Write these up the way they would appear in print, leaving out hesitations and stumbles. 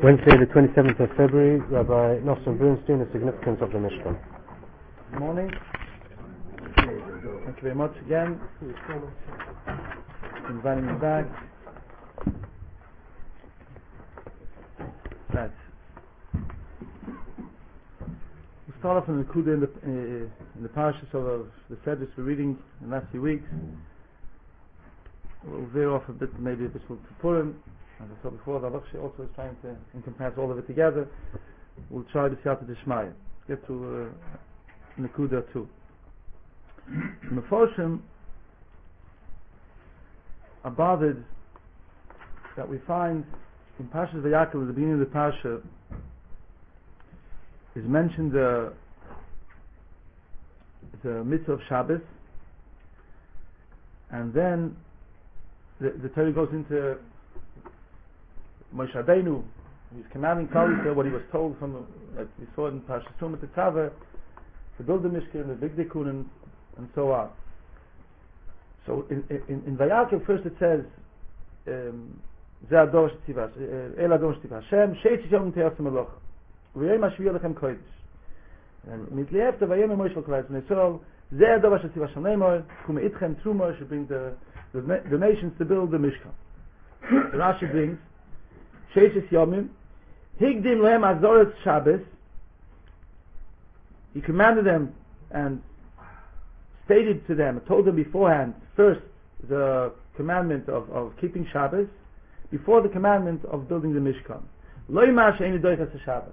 Wednesday, the 27th of February, Rabbi Nosson Bernstein, the significance of the Mishkan. Good morning. Thank you very much again. Inviting me back. Right. We start off in the Kuda in the parashas of the Sedus we're reading in the last few weeks. We'll veer off a bit, maybe a bit to Purim. As I said before, the Avakshi also is trying to encompass all of it together. We'll try to Siyata Dishmaya. Get to Nakuda too. The Meforshim are bothered that we find in Parshas Vayakov, at the beginning of the Parsha, is mentioned the mitzvah of Shabbos, and then the Torah goes into Moshe Rabbeinu, he's commanding Klal Yisrael what he was told from that we saw in Parshas Tumah Tetzaveh to build the Mishkan, the Big Dikun, and so on. So in Vayakov first it says Ze Ador Shtiva El Ador Shtiva Hashem Sheitz Yom Te'as Meloch V'yom Hashviya Lechem Kodesh, and Mitleyef Vayom Moshe L'Klal Yisrael Ze Ador Shtiva Hashem Neimor Kum Itchem Truma should bring the nations to build the Mishkan. Rashi brings Sheitz Yomim Higdim Lehem Azoret Shabbos. He commanded them and stated to them, told them beforehand, first the commandment of keeping Shabbos before the commandment of building the Mishkan. Lo yimar she'ein doiches Shabbos.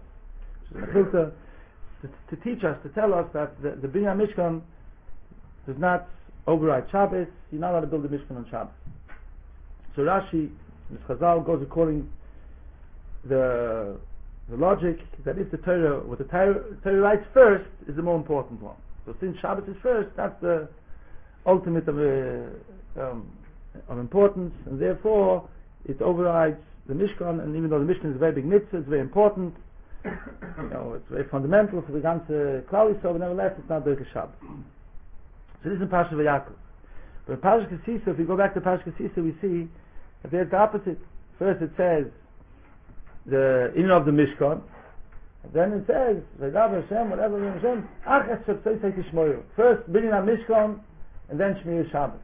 To teach us, to tell us that the Binyan Mishkan does not override Shabbos. You're not allowed to build the Mishkan on Shabbos. So Rashi, this Chazal, goes according the logic that if the Torah, what the Torah writes first is the more important one. So since Shabbos is first, that's the ultimate of importance, and therefore it overrides the Mishkan. And even though the Mishkan is a very big mitzvah, it's very important, it's very fundamental for the ganze Klal Yisrael, but nevertheless it's not Doiches Shabbos. So this is in Parshas Vayakov. But in Parshas Kisisa, if we go back to Parshas Kisisa, we see that there's the opposite. First it says the inner of the Mishkan, and then it says Vaydaber Hashem, whatever Hashem, Ach es Shabtai Tishmoyu. First Binyan Mishkan, and then Shmir Shabbos.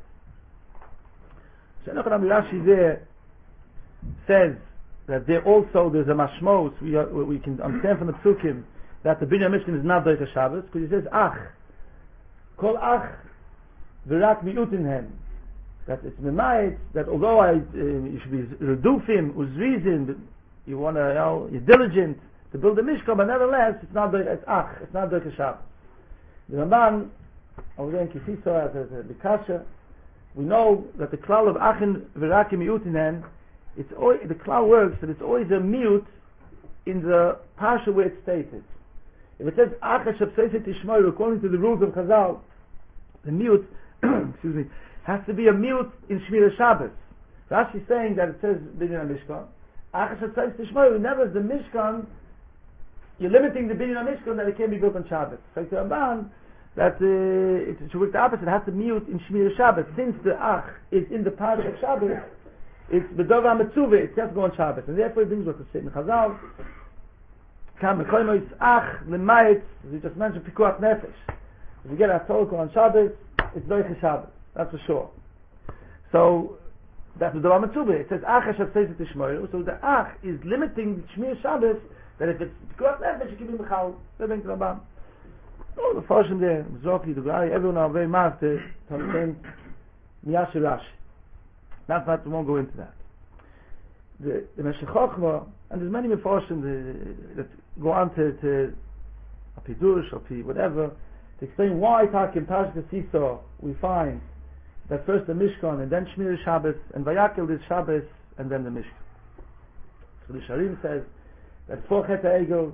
So Rashi there says that there also there's a mashmos we can understand from the Psukim that the Binyan Mishkan is not Doiches Shabbos, because he says Ach Kol Ach V'rak Mi'utinhem, that it's Memayit, that although you should be Redufim Uzrizin, you want to, you're diligent to build a Mishkan, but nevertheless, it's not Doiches Shabbos. The Ramban, over there in Kisisa, as a Bikasha, we know that the klal of Achin V'Rakim Mi'utinen, the klal works that it's always a miut in the parsha where it's stated. If it says Ach Shabseiset Tishmoyu, according to the rules of Chazal, the miut, excuse me, has to be a miut in Shmir Shabbos. Rashi is saying that it says Binyan Mishkan. Ach Shabseiset Tishmoyu, never the Mishkan. You're limiting the Binyan Mishkan that it can be built on Shabbos. So the Ramban that it should work the opposite. It has to mute in Shmir Shabbos. Since the Ach is in the part of Shabbos, it's B'dova Metzuve. It has to go on Shabbos, and therefore it brings what to say in Chazal. Kam Mekoymo is Ach Lemayit. As we just mentioned, Pikuach Nefesh. If you get a Torah on Shabbos, it's Doiches Shabbos. That's for sure. So that's B'dova Metzuve. It says Ach Hashem Tishmoyu. So the Ach is limiting Shmir Shabbos. That if it's Pikuach Nefesh, it can be Mechal. That brings the Ramban. Oh, the Forschung there, Zoki, the guy, everyone are very mad to understand Miyashi Rashi. Not we won't go into that. The Meshech Chochmah, and there's many Meforshim that go on to Apidush or whatever, to explain why in Parshas Kisisa we find that first the Mishkan, and then Shmir Shabbos, and Vayakov is Shabbos, and then the Mishkan. So the Sharim says that for Chet HaEgel,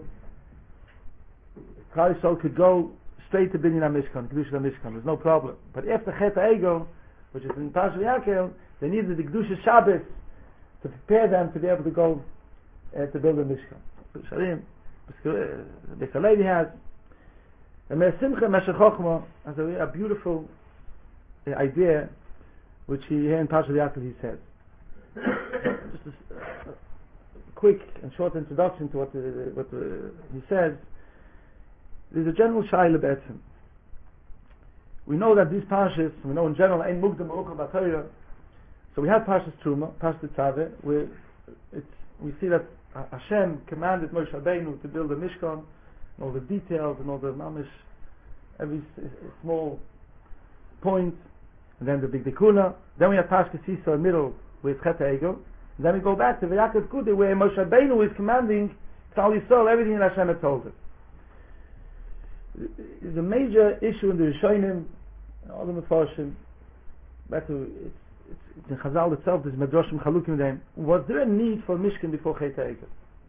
Klal Yisrael could go straight to Binyan Mishkan, Kedusha Mishkan. There's no problem. But after Chet HaEgel, which is in Parshas Vayakov, they needed the Kedusha Shabbos to prepare them to be able to go to build a Mishkan. Sharim, the lady has, and Meir Simcha Meshech Chochmah has a beautiful idea, which here in Parshas Vayakov he says. Just quick and short introduction to what he says, there's a general shaila about him. We know that these parshas, we know in general, Ein Mukdam U'Ukhel B'Torah. So we have Parshas Truma, Parshas Tzaveh, where we see that Hashem commanded Moshe Rabbeinu to build a Mishkan, and all the details and all the mamish, every small point, and then the big Dekuna. Then we have Parshas Yisro in the middle with Chet HaEgel. And then we go back to V'Yaakov Kude, where Moshe Rabbeinu is commanding Klal Yisrael everything that Hashem had told him. There's a major issue in the Rishonim, all the Mefarshim. Back to it's in Chazal itself. There's Medrashim Chalukim them. Was there a need for Mishkan before Chet HaEgel?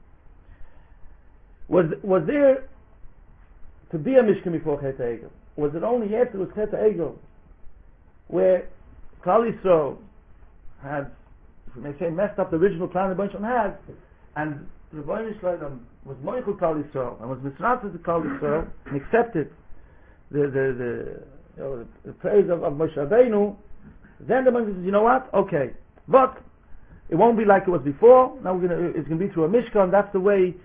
Was there to be a Mishkan before Chet HaEgel? Was it only after it was Chet HaEgel where Klal Yisrael had, if we may say, messed up the original plan the Rebbeinu Shalom had, and the Rebbeinu Shalom was Moichel Klal Yisrael and was misrated to Klal Yisrael and accepted the praise of Moshe Rabbeinu? Then the Rebbeinu says, you know what? Okay, but it won't be like it was before. Now it's going to be through a Mishkan. That's the way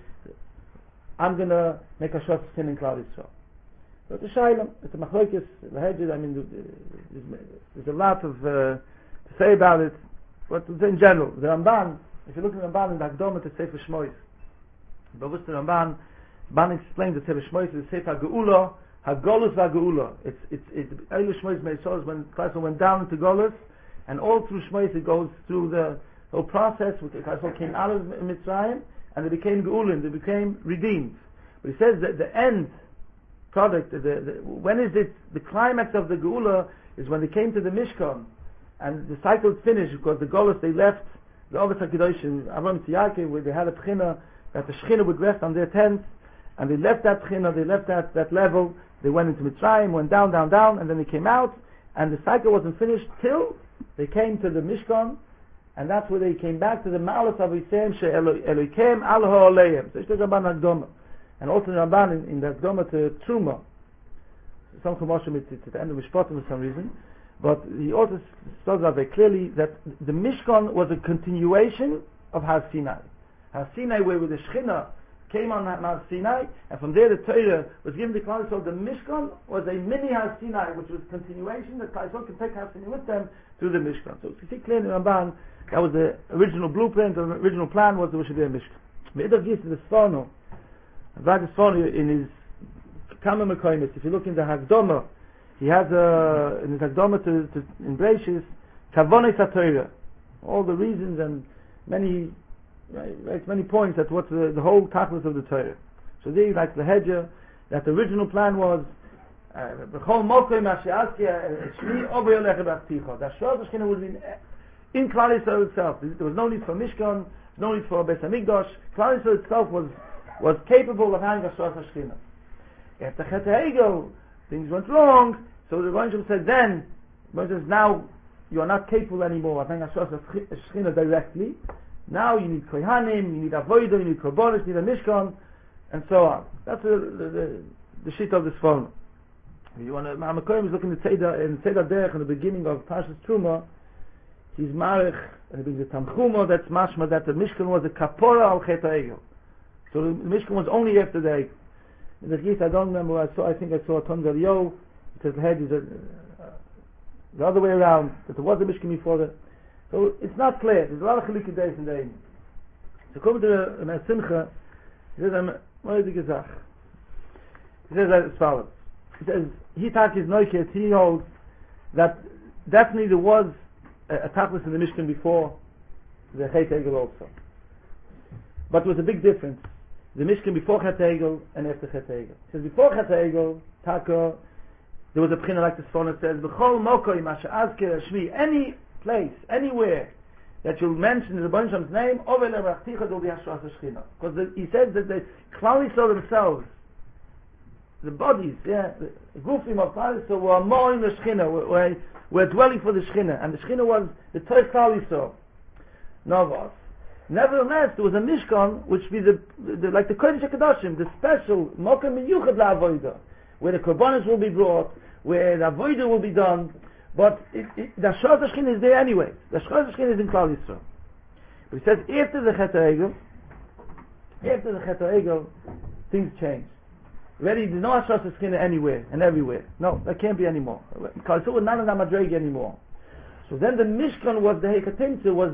I'm going to make a shot sin in Klal Yisrael. So it's a Shaila, it's a Machlokes, the Hedges. I mean, there's a lot of to say about it. But in general, the Ramban, if you look at the Ramban in the Hakdama to Sefer Shmois, but what's the Ramban explains that Sefer Shmois is Sefer Geula, HaGolus VaGeula. It's Eilu Shmois Meisos, when Klal Yisrael went down into Golus, and all through Shmois it goes through the whole process. Klal Yisrael came out of Mitzrayim, and they became Geulim, they became redeemed. But he says that the end product, when is it, the climax of the Geula is when they came to the Mishkan, and the cycle is finished, because the Golus, they left the Ovet HaKadoshim, Avram Tziyake, where they had a Tchina, that the Shechina would rest on their tents, and they left that Tchina, they left that level, they went into Mitzrayim, went down, and then they came out, and the cycle wasn't finished till they came to the Mishkan, and that's where they came back to the Ma'alos Avisem She'elokem Al Ha'oleim. So it's the Ramban Hakdama. And also the Ramban in the Hakdama to Truma. Some Chumoshim, it's at the end of Mishpatim for some reason. But he also spells out very clearly that the Mishkan was a continuation of Har Sinai. Har Sinai, where the Shechina came on Har Sinai, and from there the Torah was given to Klal Yisrael. The Mishkan was a mini Har Sinai, which was continuation that Klal Yisrael could take Har Sinai with them through the Mishkan. So you see clearly in the Ramban, that was the original blueprint, the original plan was there should be a Mishkan. Me'edav Yis the Sforno, Vlad Sforno in his Kama Mekoimis, if you look in the Hakdama, he has in his Hakdama to in Breishis, Kavonis HaTorah, all the reasons and many points at what the whole tachlis of the Torah. So there, like the Hedger, that the original plan was B'chol Mokoim Ashe'askia Shmi Obo Yolech B'Achticha. That Shor Shechina would be in Klal Yisrael itself. There was no need for Mishkan, no need for Beis Hamikdash. Klal Yisrael itself was capable of having a Shor Shechina. After Chet HaEgel, things went wrong, so the Rebbeinu said then, says now you are not capable anymore of having a Shor Shechina directly. Now you need Kohanim, you need Avodah, you need Korbanos, you need a Mishkan, and so on. That's the shit of this phone. If you want to, Ma'amakoyim is looking at Seder Derech in the beginning of Parshas Truma. He's Marech, and he brings the Tamchuma, that's mashma, that the Mishkan was a Kapora al Chet HaEgel. So the Mishkan was only after the Egel. In the case, I don't remember what I saw, I think I saw a Ton Yo, because the head is the other way around, that there was a Mishkan before that. So it's not clear. There's a lot of Chilukei Dais in the Ein. So come to the Me'er Simcha, he says, what is the Gezach? He says as follows. He says, he holds that definitely there was a tachlis in the Mishkan before the Chet HaEgel also. But there was a big difference. The Mishkan before Chet HaEgel and after Chet HaEgel. He says, before Chet HaEgel, Taka, there was a pchina like the Sforno says, B'chol Mokoim Ashe'azker Shmi, any place, anywhere that you'll mention the Rebbeinu Shalom's name, Ovel Erachticha, there will be Hashras HaShechina. Because he says that the Klal Yisrael themselves, the bodies, the Gufim of Klal Yisrael were more in the Shechina, were dwelling for the Shechina, and the Shechina was the Torah Klal Yisrael. Novos. Nevertheless, there was a Mishkan, which be the like the Kodesh HaKadoshim, the special Mokem Miyuchad LaAvodah, where the Korbanos will be brought, where the Avodah will be done. But the Hashras HaShechina is there anyway. The Hashras HaShechina is in Klal Yisrael. But he says, after the Chet HaEgel, After the Chet HaEgel, things change. Already, there's no Ashras Eschina anywhere and everywhere. No, that can't be anymore. Because it was not in the Madrega anymore. So then the Mishkan was the Hekatimtza, was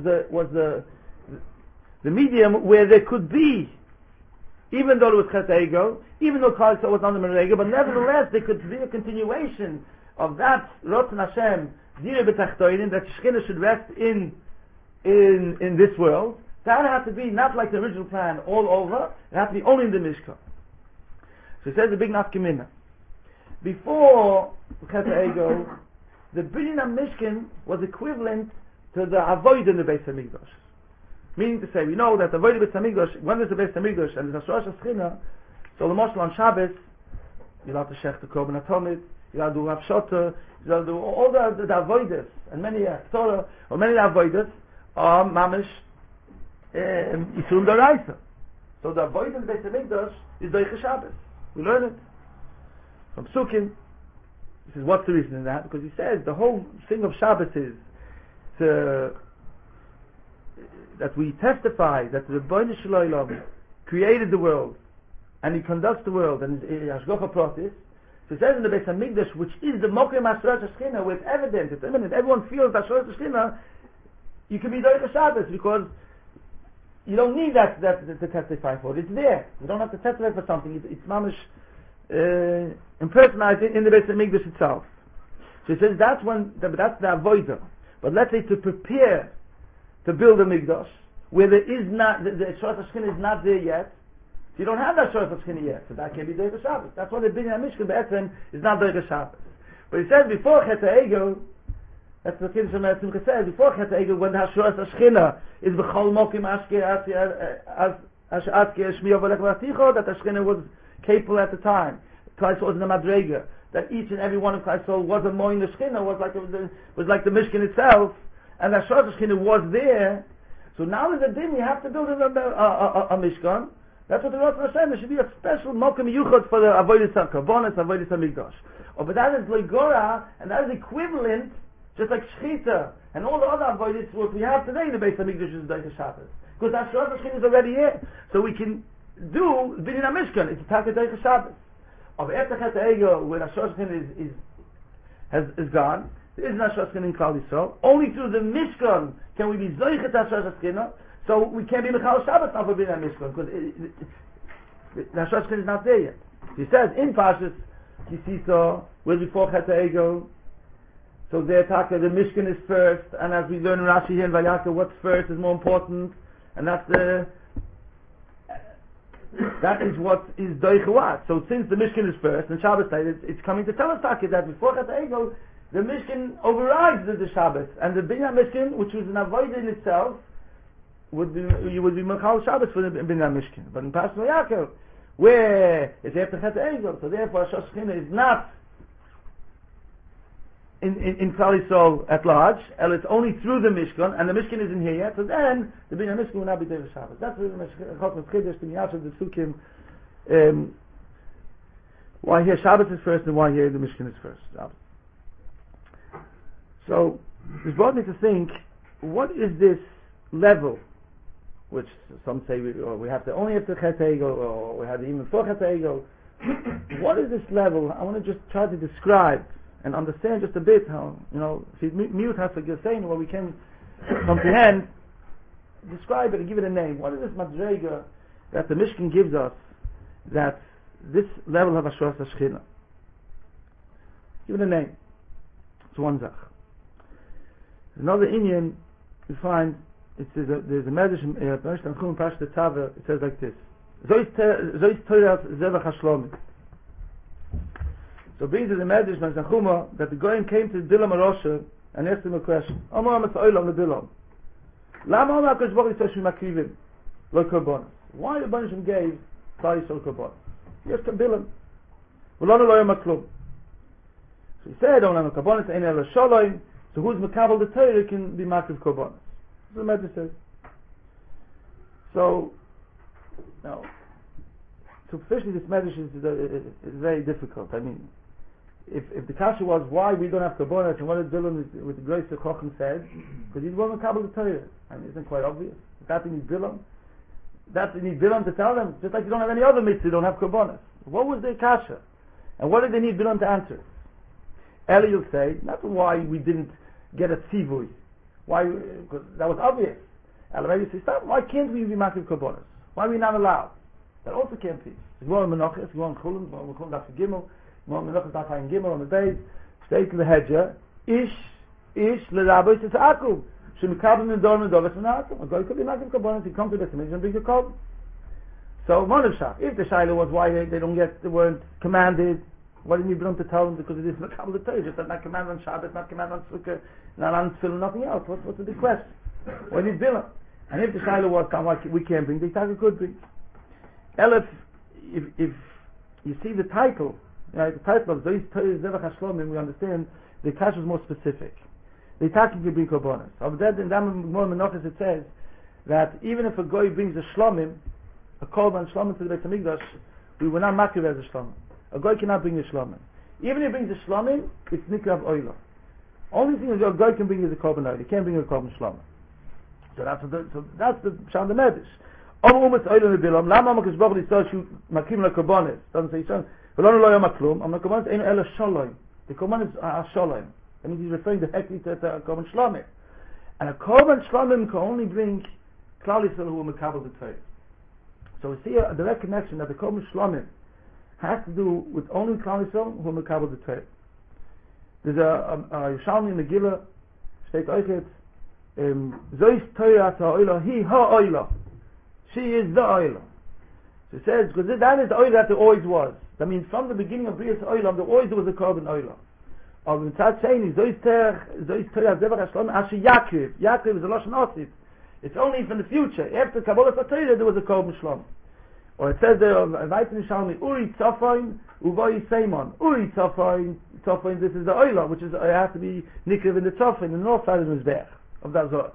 the medium where there could be, even though it was Chet HaEgel, even though Klal Yisrael was on the Madrega, but nevertheless there could be a continuation of that Rotzen Hashem, Dira B'Tachtoinin, that Shechina should rest in this world. That had to be not like the original plan all over, it had to be only in the Mishkan. So it says the big nafkamina. Before Chet HaEgel, the Binyan HaMishkan was equivalent to the Avoid in the Beis HaMikdash. Meaning to say, we know that the Avoid in the Beis HaMikdash, when there's a Beis HaMikdash and there's a Shorosh HaSchina, so the Moshel on Shabbos, you'll have to shech the Korban HaTomid, you'll have to do Hafshota, you'll have to do all the Avoidas, and many Torah, or many Avoidas, are Mamish Yisurim D'Oraisa. So the Avoid in the Beis HaMikdash is Doicha Shabbos. We learn it from Sukkim. He says, what's the reason in that? Because he says the whole thing of Shabbos is that we testify that the Rebbeinu Shalom created the world and he conducts the world and is Hashgacha Pratis. So he says in the Beis HaMikdash, which is the Mokem HaShoresh HaSchina, where it's evident, it's imminent, everyone feels that Shoresh HaSchina, you can be Doicha Shabbos because you don't need that to testify for it. It's there. You don't have to testify for something. It's mamish impersonalized in the Beis HaMikdash itself. So he says that's the avodah. But let's say to prepare to build a mikdash where there is not the Shoresh HaSchina is not there yet. So you don't have that Shoresh HaSchina yet. So that can be Doicha Shabbos. That's why the Binyan HaMishkan Be'etzem is not Doicha Shabbos. But he says before Chet HaEgel, that's what Kiddush HaMelech Simcha says, before Chet HaEgel, when the Shoresh HaSchina is b'chol mokim ashkei shmi avolech v'aticho, that the Shechina was capable at the time. Klal Yisrael was in the Madrega, that each and every one of Klal Yisrael was a moin the Shechina, was like the Mishkan itself, and the Shoresh HaSchina was there. So now in the din we have to build a Mishkan. That's what the Rosh Hashem, there should be a special mokim yuchot for the avodas HaKarbonos, avodas HaMikdash. But that is Loigora, and that is equivalent, just like Shechita and all the other avodas what we have today in the Beis HaMikdash is Doicha Shabbos. Because that Shoresh HaSchina is already here. So we can do Binyan HaMishkan, it's a Taka Doicha Shabbos. Of after Chet HaEgel, where the Shoresh HaSchina is gone, there is no Shoresh HaSchina in Klal Yisrael. Only through the Mishkan can we be Zoichet HaShoresh HaSchina, so we can't be Mechal Shabbos now for Binyan HaMishkan, because the Shoresh HaSchina is not there yet. He says, in Pashas Kisisa, where before Chet HaEgel, so there Taka, the Mishkan is first, and as we learn in Rashi here in Vayakar, what's first is more important, and that is what is Doicha. So since the Mishkan is first, and Shabbos time, it's coming to tell us Taka that before Chet HaEgel, the Mishkan overrides the Shabbos, and the Binyan Mishkan, which was an avodah in itself, you would be Mechal Shabbos for the Binyan Mishkan. But in Pashas Vayakar, where it's after Chet HaEgel, so therefore Shoresh HaSchina is not in Klal Yisrael at large, and it's only through the Mishkan, and the Mishkan isn't here yet, so then the Binyan Mishkan will not be Doicha Shabbos. That's the Chiddush, the Miyasha, the Sukkim, why here Shabbos is first, and why here the Mishkan is first. So, this brought me to think, what is this level, which some say we have to only have to Chet HaEgel, or we have to even before Chet HaEgel. What is this level? I want to just try to describe and understand just a bit how, if you mute has to say what we can comprehend, describe it and give it a name. What is this Madrega that the Mishkan gives us, that this level of Shoresh HaSchina? Give it a name. It's one Zach. Another Inyan, we find, there's a Medrash in Pashas Tetzaveh, it says like this. Zois Torah Zevach HaShlomim. So brings it the Medrash by Zachuma that the Goyim came to Bilam HaRosha and asked him a question. Omar HaMatza'olam LeBilam. Lama Omar HaKadosh Baruch Hu Yisrael Shemakrivim Lo Korbanos. Why the Banishim gave Klal Yisrael Korbanos? Yes, to Bilam. V'lanu Lo Yom HaKlum. So he said, Omar HaKorbanos Ein Ela Shalom. So who's Mekabel the Torah can be Makriv Korbanos. That's what the Medrash says. So, now, superficially this Medrash is very difficult. I mean, if the kasha was why we don't have Korbanos and what did Bilam with the grace of Chochem said, because he's one Mekabel the Torah. I mean, isn't it quite obvious? If that thing is Bilam, That you need Bilam to tell them, just like you don't have any other mitzvah, you don't have korbanos. What was their kasha? And what did they need Bilam to answer? Eli will say, not why we didn't get a tzivui. Why? Because that was obvious. Eli maybe say, stop, why can't we be makiv korbanos? Why are we not allowed? That also can't be. Gemara Menachos, Gemara Chulun, Gemara Chulun Daf Gimel, Gemara Menachos Daf Hayin Gimel on the base, states in the hedger, Ish l'Rabbi Tzitzakum. Shemikabim in Dorm and Dovis and Akum. A guy could be making korbanos. He comes to the Beis and brings a korban. So Monavshach. If the shaila was why they weren't commanded, why didn't you bring to tell them? Because it is Makabel the Torah. Just not command on Shabbat, not command on Sukkah, not on Tefillah, nothing else. What's the big question? Why did Bilam? And if the shaila was why we can't bring, the Taka could bring. Elif, if you see the title, the title of Zois Torah Zevach HaShlomim, we understand the Kash was more specific. The Taka can bring korbanos. Of that, in Gemara Menachos it says that even if a guy brings a shlomim, a korban shlomim to the Beit HaMikdash, we will not makir as a shlomim. A guy cannot bring a shlomim. Even if he brings a shlomim, it's nikrav oila. Only thing a guy can bring is a korban oila. He can't bring a korban shlomim. So that's the Pshat Medrash. Umas oila nebilam. Lama Makadosh Baruch Hu yisrael shu makim lekorbanos. Doesn't say so. V'lonu lo yom maklum. Am lekorbanos ein ela shalom. The korban is shalom. That means he's referring directly to a korban shlomim. And a korban shlomim can only bring Klal Yisrael who are mekabel the Torah. So we see a direct connection that the korban shlomim has to do with only Klal Yisrael who are mekabel the Torah. There's a Yerushalmi Megillah, steht euch Zois Torah ha'oila, hi ha'oila. She is the oila. So it says, because that is the oila that there always was. That means from the beginning of Brias Oilam, there always was a korban oila. Or the Tzad saying is Zois Torah Zevach HaShlomim Asher Yaakov. Yaakov is a Lashon Osif. It's only from the future. After Kabbalah Torah, there was a korban shlom. Or it says there, Vaytin Shalmi Uri Tzofain Uvoi Seimon. Uri Tzofain, this is the oila, which is it has to be nikriv in the Tzofain, in the north side of the Mizbech of that Zohar.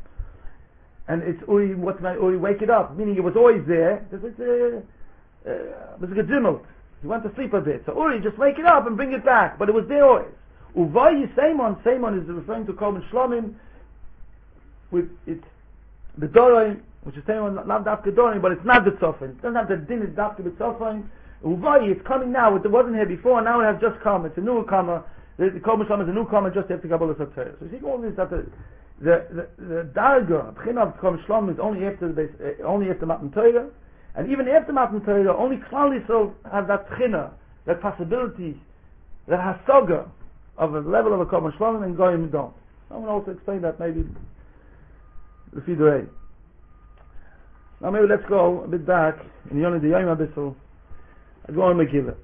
And it's Uri, what's my Uri? Wake it up, meaning it was always there. This is a gedzimelt. He went to sleep a bit. So Uri, just wake it up and bring it back. But it was there always. Uvai Seimon, Seimon is referring to Korban Shlomim with it, the Dorain, which is Seimon, not Dafka Dorain, but it's not the Tzofin. It doesn't have the din, it's Dafka B'Tzofin. Uvai, it's coming now. It wasn't here before, now it has just come. It's a newcomer. The Korban Shlomim is a newcomer just after Kabbalah Torah. So you see all this, that the Darga, the B'china of Korban Shlomim is only after Matan Torah. And even after Matan Torah, only Klal Yisrael has that B'china, that possibility, that hasaga of a level of a korban shlomim, and goyim don't. I will also explain that maybe the Fidurei. Now maybe let's go a bit back in Yonah the Yom Abyssal. I go on Megillah.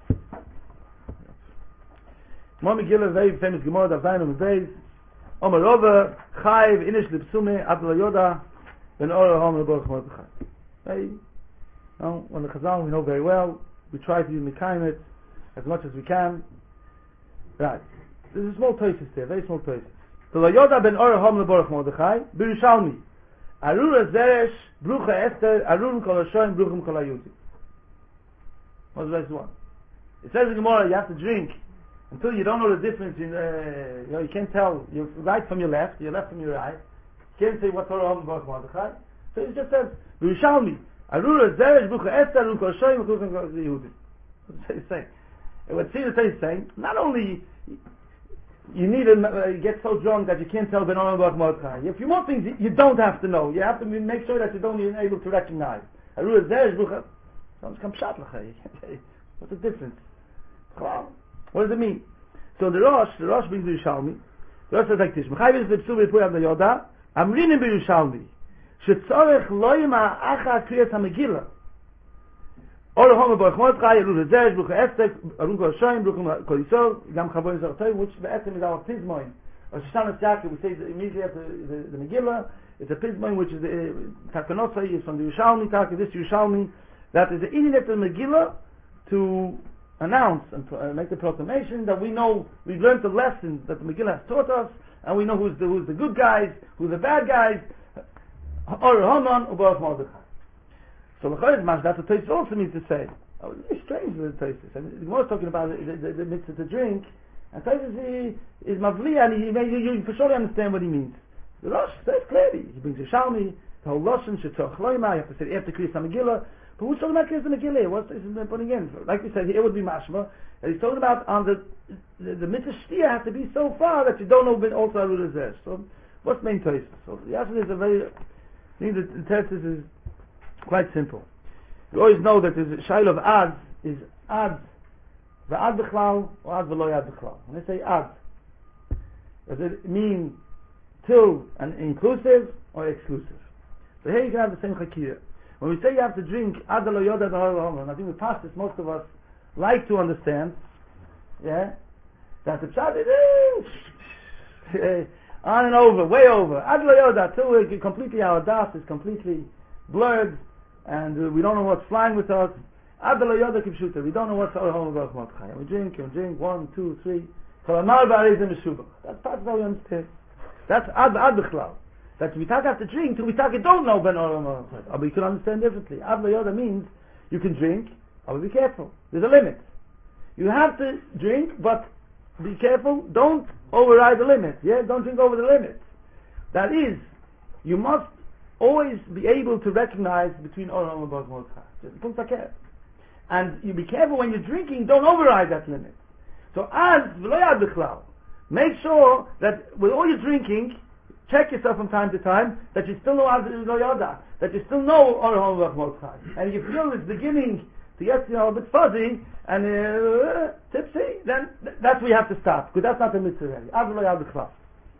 Megillah, very famous Gemara, Daf Zayin on the days. Omer Rova Chayiv Inish Lipsume Abdul Yoda Ben Ora Hom Leborach Mordechai. Hey, now when the Chazal we know very well, we try to mekayim it as much as we can. Right. There's a small toises there, very small toises. So Yoda ben Ora Hom Leborach Mordechai, Birushalmi. Arura Zeresh, Brucha Esther, Arun Kol Hashoim, Bruchim Kol HaYudim. What's the next one? It says in Gemara, you have to drink until you don't know the difference in, you can't tell your right from your left from your right. You can't say what's Ora Hom Leborach Mordechai. So it just says, Birushalmi. Arura Zeresh, Brucha Esther, Arun Kol Hashoim, Bruchim Kol HaYudim. What's it saying? What Tzidus is saying, not only you need to get so drunk that you can't tell Ben Olam Baruch Mordechai. A few more things you don't have to know. You have to make sure that you don't even able to recognize. What's the difference? What does it mean? So the Rosh brings the Yerushalmi. The Rosh says like this: Mechayv is the Psuv Yipuy Avda Yoda. Amrin in Yerushalmi. Shetzorech loyma acha kriyas hamegillah. Or Hom Baruch Mordechai, Arura Zeresh, Brucha Esther, Arun Kol Hashoim, Bruchim Kol Yisrael, Gam Chavoin Zaratoy, which be'etzem is our Pizmoin. Or Shoshana Tziyaka, we say immediately after the Megillah, it's a Pizmoin which is the Takanotza, is from the Yerushalmi, this Yerushalmi, that is the Indian after the Megillah to announce and make the proclamation that we know, we've learned the lessons that the Megillah has taught us, and we know who's the good guys, who's the bad guys, Or Haman, Baruch Mordechai. So the Chayz that's what Tosfos also means to say. Oh, it's very strange with the Tosfos. I mean, the Gemara is talking about the mitzvah to drink, and Tosfos is mavli, and you for sure understand what he means. The Rosh says clearly, he brings Yerushalmi, The whole Lashon, Shetzor Chloima, you have to say after Kriyas HaMegillah. But who's talking about Kriyas HaMegillah? What's this putting in? Like we said, here would be mashma. And he's talking about on the mitzvah shtia has to be so far that you don't know but also Arul Azeh. So what's main choice? So the answer is a very, I think the test is quite simple. You always know that the shail of ad is ad v'ad b'chlal or ad v'lo yad b'chlal. When I say ad, does it mean till and inclusive or exclusive? So here you can have the same chakir. When we say you have to drink ad lo yoda v'hara, and I think we passed this, most of us like to understand, yeah, that the pshat is on and over, way over. Ad lo yoda, till we completely, our das is completely blurred, and we don't know what's flying with us. Ad lo yoda kipshuta, we don't know what's our home of Mordechai. We drink, 1, 2, 3. That's part of how we understand. That's ad b'chlal. That we have to drink till we don't know ben olam or but you can understand differently. Ad lo yoda means you can drink, but be careful. There's a limit. You have to drink, but be careful. Don't override the limit. Yeah, don't drink over the limit. That is, you must always be able to recognize between olam and Mordechai. Just punkt hakeh. And you be careful when you're drinking. Don't override that limit. So as v'lo yad b'chlal, make sure that with all your drinking, check yourself from time to time that you still know as lo yada, that you still know olam Mordechai. And if you feel it's beginning to get a bit fuzzy and tipsy, then that's where you have to stop, because that's not the mitzvah already. As v'lo yad b'chlal.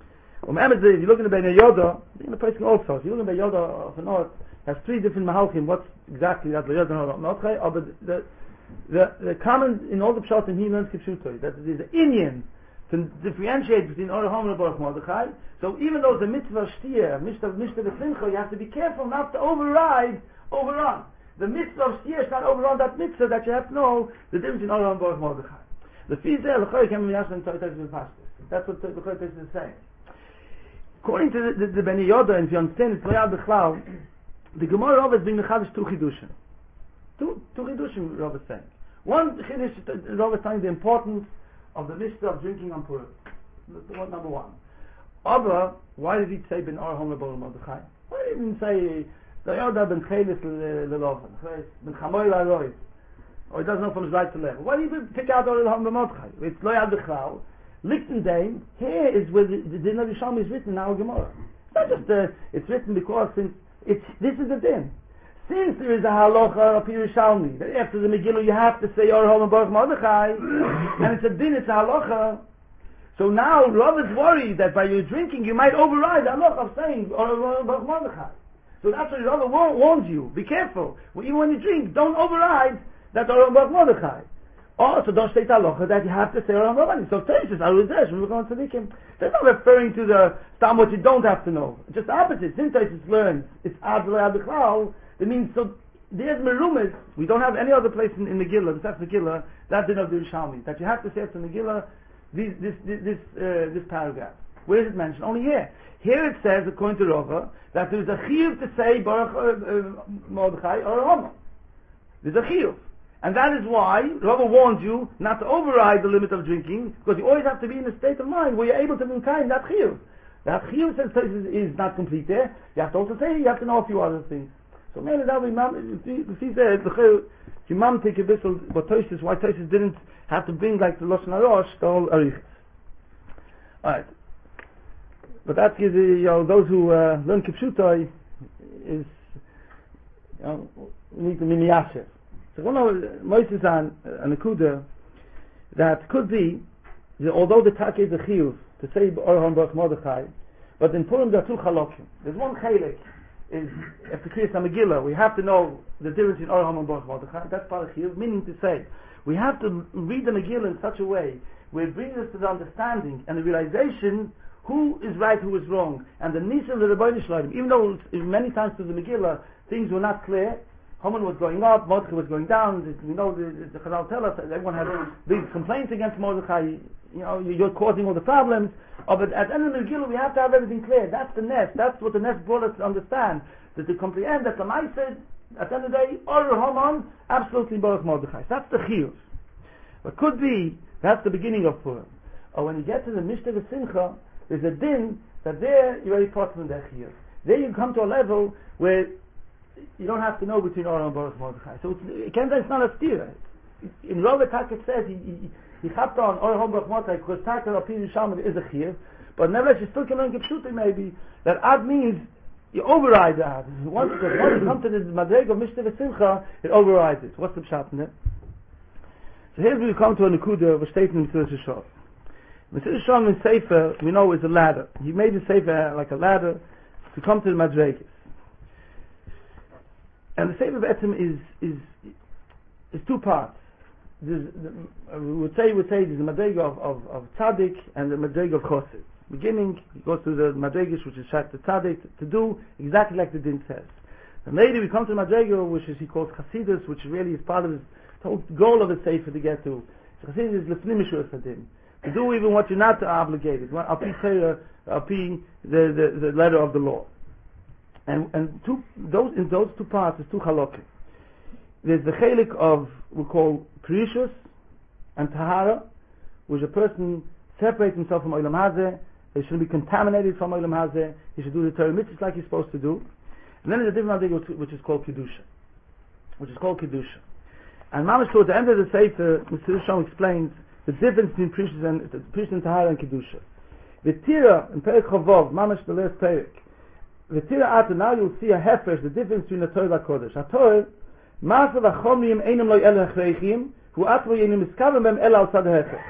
If you look in the Bnei Yoda, in the person also, if you look in the Yoda of the North, has 3 different mahalchim. What's exactly that lo yada Mordechai? But the common in all the pshat in he learns kipshutoy, that there's an inyan to differentiate between Orahom and Baruch Mordechai. So even though the mitzvah shtia, mitzvah v'simcha, you have to be careful not to overrun. The mitzvah of shtia is not overrun that mitzvah, that you have to know the difference in Orahom and Baruch Mordechai. The fizeh l'choy can be yashin toitas v'pashtis. That's what the l'choy is saying. According to the Bnei Yoda, and if you understand it's lo yad b'chlal, the Gemara Rav is being mechadish 2 chidushim. Two chidushim Rav is saying. One chidush Rav is saying the importance of the mitzvah of drinking on Purim. That's number 1. Other, why did he say ben Orahom leBaruch Mordechai? Why did he even say the Yoda ben Chelis leLovan, ben Chamoy laRoy, or he doesn't know from his right to left? Why did he pick out Orahom leMordechai? It's lo yad b'chlal. Lichtenstein, here is where the din of Yerushalmi is written in our Gemara. It's not just it's written because since this is the din. Since there is a halacha of Yerushalmi that after the Megillah you have to say Orahom and Baruch Mordechai, and it's a din, it's a halacha. So now Rav is worried that by your drinking you might override the halacha of saying Orahom and Baruch Mordechai. So that's why Rav warns you, be careful. Even when you drink, don't override that Orahom and Baruch Mordechai. Also, don't state halacha that you have to say Orahom Rabbanim. So Tesis, Aruzesh, when we're going to Tzadikim, they're not referring to the Stam what you don't have to know. Just the opposite. Since Tesis learns it's Ad Lo Yad B'chlal, that means so there's Merumas. We don't have any other place in Megillah, besides Megillah, that din of the Yerushalmi, that you have to say after Megillah this paragraph. Where is it mentioned? Only here. Here it says, according to Rava, that there is a chiyuv to say Baruch Mordechai Orahom. There's a chiyuv. And that is why Rava warns you not to override the limit of drinking, because you always have to be in a state of mind where you're able to maintain that chiyuv. That chiyuv says is not complete there. You have to also say, you have to know a few other things. So maybe that we see there, the Imam take a bit of why Tosis didn't have to bring like the Lashon HaRosh, the whole Arich. Alright. But that is, those who learn Kipshutai is, we need to be miyasher. So one of Moses and Akuda that could be, although the Taka is a chiyuv to say Orahom Baruch Mordechai, but in Purim there are 2 chalokim. There's one chalik is after Kriyas HaMegillah we have to know the difference in Orahom and Baruch Mordechai. That's part of chiyuv, meaning to say we have to read the Megillah in such a way where it brings us to the understanding and the realization who is right, who is wrong, and the nisan of the Rebbeinu Shalom. Even though many times through the Megillah things were not clear. Haman was going up, Mordechai was going down. We know the Chazal tell us that everyone had big complaints against Mordechai. You're causing all the problems. But at the end of the Megillah, we have to have everything clear. That's the nest. That's what the nest brought us to understand. That to comprehend that the Mai said, at the end of the day, Or Haman, absolutely Baruch Mordechai. That's the chiyuv. But could be, that's the beginning of Purim. Or when you get to the Mishnah V'Simcha, there's a din that there you already taught from the chiyuv. there you come to a level where you don't have to know between Oren and Baruch Mordechai. So it's not a steer. In Rove Taket says he chapped on Oren and Baruch Mordechai because Taket Alpin Shalom is a chiyuv, but nevertheless you still can learn Kipshutim maybe that Ad means you override the Ad. Once you come to the Madreg of Mishnah V'Simcha, it overrides it. What's the pshat in it? So here we come to a Nekuda of a statement in Mesilas Yesharim. Mesilas Yesharim in Sefer, we know, is a ladder. He made the Sefer like a ladder to come to the Madregas. And the Sefer of Etzim is two parts. We would say there's the Madrega of Tzaddik and the Madrega of Chosed. Beginning, he goes to the Madregas, which is Shat the Tzaddik, to do exactly like the Din says. And later we come to the Madrega, which is he calls Chasidus, which really is part of his whole goal of the Sefer to get to. So Chasidus is Lefnim Mishur Sadim. To do even what you're not obligated. Api Torah, Api the letter of the law. And in those two parts, there's two halakim. There's the chelik of, we call Perishus and Tahara, which a person separates himself from Olam Hazeh, he shouldn't be contaminated from Olam Hazeh, he should do the Torah mitzvahs like he's supposed to do. And then there's a different thing which is called Kedusha. And Mamash towards the end of the Sefer, Mr. Rishon explains the difference between Perishus and Tahara and Kedusha. The Tira, in Perek Chavov, Mamash the last Perek, the Tira Ata, now you'll see a hefesh, the difference between the Torah and the Kodesh. A Torah, Ma'asav HaChomrim Einem Lo El HaChreichim, Hu Atvo Yenim Miskavim Bem El Al Tzad HaHefech.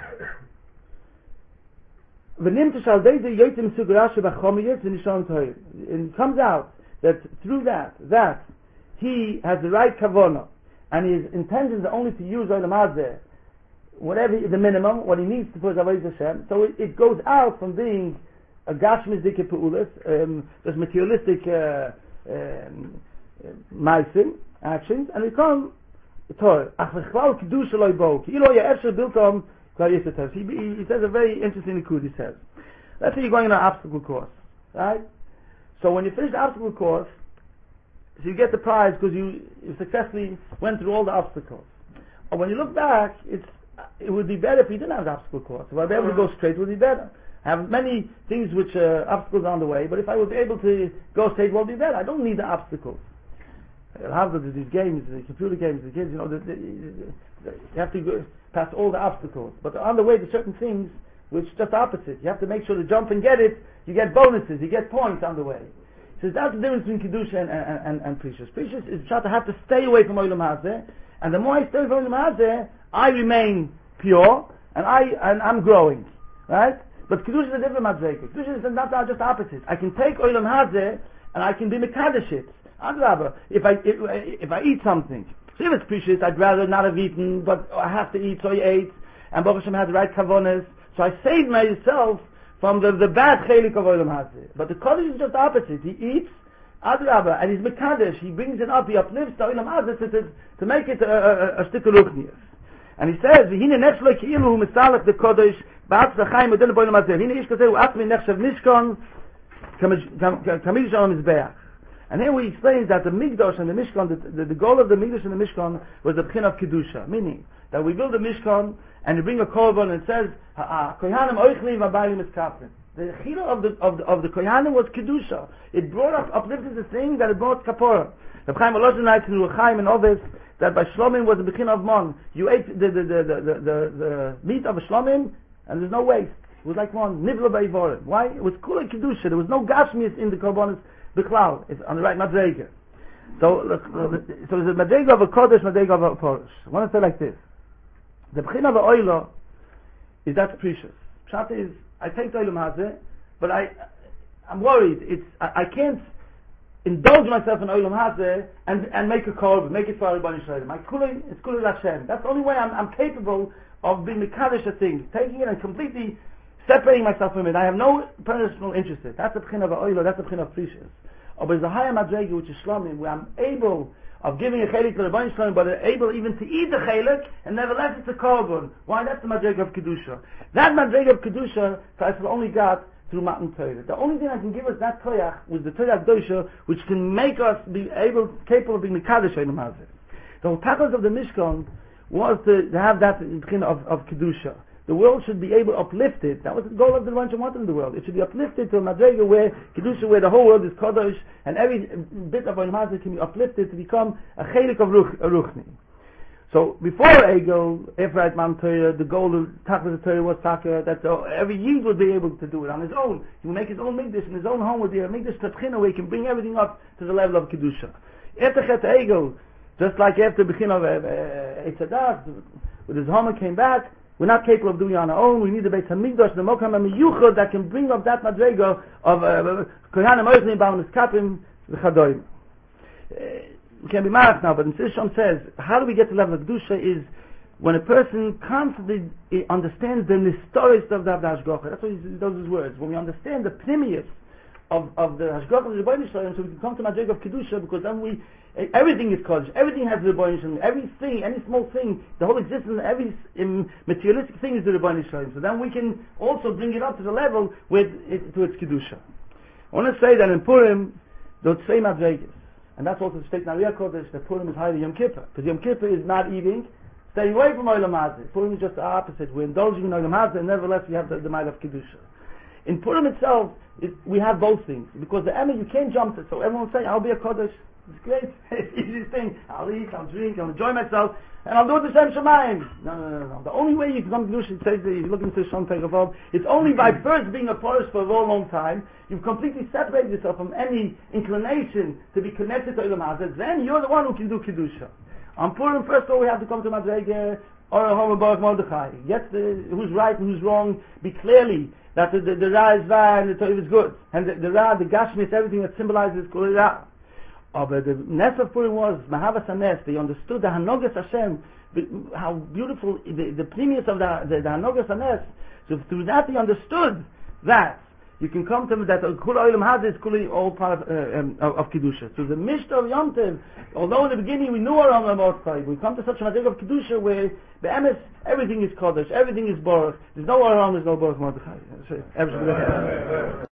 V'nimtish Al Deide Yotim Sugarash B'Chomiyet V'Nishon Torah. And it comes out that through that he has the right kavanah, and his intention is only to use Olam Hazeh, whatever the minimum, what he needs to put Avodas Hashem. So it goes out from being a gashmis dike peulas, there's materialistic ma'asim, actions, and become Torah. Ach v'chval kedusha lo ybo, ki ilo ya'efshar biltom klar yisatev. He says a very interesting likud. He says, let's say you're going on an obstacle course, right? So when you finish the obstacle course, so you get the prize because you successfully went through all the obstacles. Or when you look back, it would be better if you didn't have the obstacle course. If I was able to go straight, it would be better. I have many things which obstacles on the way, but if I was able to go straight, it would be better. I don't need the obstacles. How these games, the computer games, the kids, you have to go past all the obstacles. But on the way, there's certain things which just opposite. You have to make sure to jump and get it. You get bonuses, you get points on the way. So that's the difference between Kedusha and Perishus. Perishus is trying to have to stay away from Olam Hazeh, and the more I stay away from Olam Hazeh, I remain pure, and I'm growing, right? But Kedusha is a different Madrega. Kedusha is not just opposite. I can take Olam Hazeh, and I can be Mekadesh it. Adrabah, if I eat something, so if it's Perishus, I'd rather not have eaten, but I have to eat, so I ate, and Baruch Hashem had the right kavonas, so I saved myself from the bad chelik of Olam Hazeh. But the Kodesh is just opposite. He eats, Adrabah, and he's Mekadesh. He brings it up, he uplifts the Olam Hazeh to make it a stick of Ruchnias. And he says, "V'hine nefshloi ki'ilu hu misalach the Kodesh ba'atz l'chaim udin b'olam hazeh. V'hine ish kazeh hu atmi nechshav mishkan kamid shalom mizbeach." And here he explains that the Migdosh and the Mishkan, the goal of the Migdosh and the Mishkan was the B'chin of Kedusha, meaning that we build a Mishkan and you bring a korban and it says, Kohanim oichli v'abayim miskafin. The chila of the Kohanim was Kedusha. It brought uplifted the thing that it brought Kapora. The Chaim Oloshin writes in Ruchaim and others that by Shlomim was the B'chin of Mon. You ate the meat of a Shlomim and there's no waste. It was like one, Nivla Beivorim. Why? It was Kula Kedusha. There was no Gashmis in the korbanos. The cloud is on the right Madrega. So there's a Madrega of a Kodesh, Madrega of a Porish. I want to say like this. The B'chin of a Oila is that Perishus. Pshat is, I take the Olam Hazeh, but I'm worried. I can't indulge myself in Olam Hazeh and make a korban, make it for everybody. It's Kulei Hashem. That's the only way I'm capable of being Mekadesh a thing, taking it and completely separating myself from it. I have no personal interest in it. That's the B'chin of a Oila, that's the B'chin of Perishus. Or there's a higher Madrega which is Shlomim, where I'm able of giving a chelik to the Rebbeinu Shlomim, but able even to eat the chelik, and nevertheless it's a korban. Why? That's the Madrega of Kedusha. That Madrega of Kedusha, Christ only got through Matan Torah. The only thing I can give us that Toyach was the Torah Kedusha, which can make us capable of being Mekadesh Olam Hazeh. The whole purpose of the Mishkan was to have that B'chin of Kedusha. the world should be able to uplift it. That was the goal of the Rebbeinu Shalom wanted in the world. It should be uplifted to a madrega where kedusha, where the whole world is kadosh, and every bit of Olam Hazeh can be uplifted to become a chelik of ruchni. So before Egel, Ephraim Man Torah, the goal of the Torah was Taka, that every Yid would be able to do it on his own. He would make his own Mikdash in his own home with the Mikdash Tatchina, where he can bring everything up to the level of Kedusha. Etachet Egel, just like after the beginning of Eitzadah, when his Homer came back, we're not capable of doing it on our own. We need the Beit HaMikdash, the Mokam HaMiyuchad that can bring up that Madrega of Kohanim Oiznim, Ba'unis Kapim, the Chadoim. We can be marked now, but in Sishon says, how do we get to the level of Kedusha is when a person constantly understands the nistoris of the Hashgacha. That's what he does his words. When we understand the pnimius of the Hashgacha of the Rebbeinu Shalom, so we can come to Madrega of Kedusha, because then everything is Kodesh, everything has the Rebbeinu Shalom, everything, any small thing, the whole existence, every materialistic thing is the Rebbeinu Shalom. So then we can also bring it up to the level to its Kedusha. I want to say that in Purim, those same Madregas, and that's also the state in Aliyah Kodesh, that Purim is higher than Yom Kippur. Because Yom Kippur is not eating, staying away from Olam Hazeh. Purim is just the opposite. We're indulging in Olam Hazeh, and nevertheless we have the mind of Kedusha. In Purim itself, we have both things. Because the Emma, you can't jump to it. So everyone will say, I'll be a Kodesh. It's great. It's the easiest thing. I'll eat, I'll drink, I'll enjoy myself, and I'll do it the Shem Shemayim. No. The only way you can come to Kedusha, it says that if you look into Shon Tegavov, it's only by first being a forest for a very long time, you've completely separated yourself from any inclination to be connected to Olam Hazeh, then you're the one who can do Kedusha. On Purim, first of all, we have to come to Madrega, or Homer Baruch Mordechai. Get who's right and who's wrong, be clearly that the Ra is Ra and the Torah is good. And the Ra, the Gashmis, everything that symbolizes Kol Ra. But the Nes of Purim was Mahavas HaNes. They understood the Hanogas Hashem, how beautiful the premius of the Hanogas HaNes. So through that they understood that you can come to that Kul Olam Hazeh is all part of Kedusha. So the Mishnah of Yom Tov, although in the beginning we knew Olam Mordechai, we come to such a Madrega of Kedusha where the Emes, everything is Kodesh, everything is Baruch. There's no Olam, there's no Baruch Mordechai.